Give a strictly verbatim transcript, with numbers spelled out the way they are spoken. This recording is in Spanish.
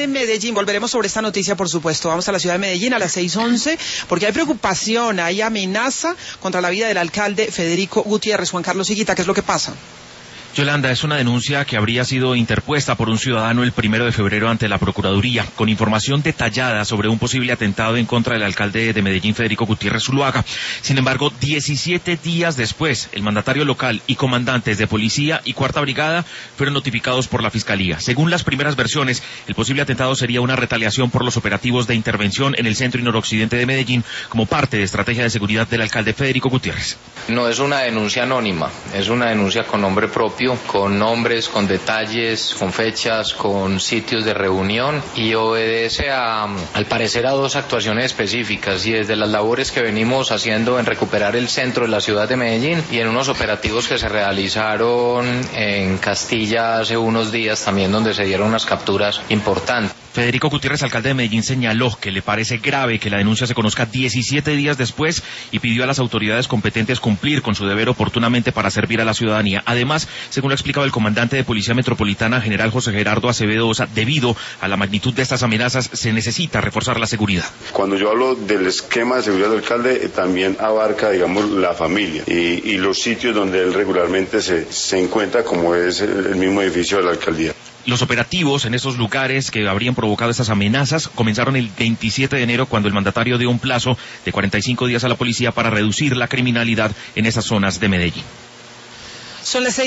de Medellín, volveremos sobre esta noticia, por supuesto. Vamos a la ciudad de Medellín a las seis once, porque hay preocupación, hay amenaza contra la vida del alcalde Federico Gutiérrez. Juan Carlos Higuita, ¿qué es lo que pasa? Yolanda, es una denuncia que habría sido interpuesta por un ciudadano el primero de febrero ante la Procuraduría, con información detallada sobre un posible atentado en contra del alcalde de Medellín, Federico Gutiérrez Zuluaga. Sin embargo, diecisiete días después, el mandatario local y comandantes de policía y cuarta brigada fueron notificados por la Fiscalía. Según las primeras versiones, el posible atentado sería una retaliación por los operativos de intervención en el centro y noroccidente de Medellín como parte de estrategia de seguridad del alcalde Federico Gutiérrez. No es una denuncia anónima, es una denuncia con nombre propio, con nombres, con detalles, con fechas, con sitios de reunión, y obedece a, al parecer a dos actuaciones específicas, y desde las labores que venimos haciendo en recuperar el centro de la ciudad de Medellín y en unos operativos que se realizaron en Castilla hace unos días también, donde se dieron unas capturas importantes. Federico Gutiérrez, alcalde de Medellín, señaló que le parece grave que la denuncia se conozca diecisiete días después y pidió a las autoridades competentes cumplir con su deber oportunamente para servir a la ciudadanía. Además, según lo explicaba el comandante de Policía Metropolitana, general José Gerardo Acevedo Osa, debido a la magnitud de estas amenazas, se necesita reforzar la seguridad. Cuando yo hablo del esquema de seguridad del alcalde, eh, también abarca, digamos, la familia y, y los sitios donde él regularmente se, se encuentra, como es el, el mismo edificio de la alcaldía. Los operativos en esos lugares que habrían provocado estas amenazas comenzaron el veintisiete de enero, cuando el mandatario dio un plazo de cuarenta y cinco días a la policía para reducir la criminalidad en esas zonas de Medellín. Son las seis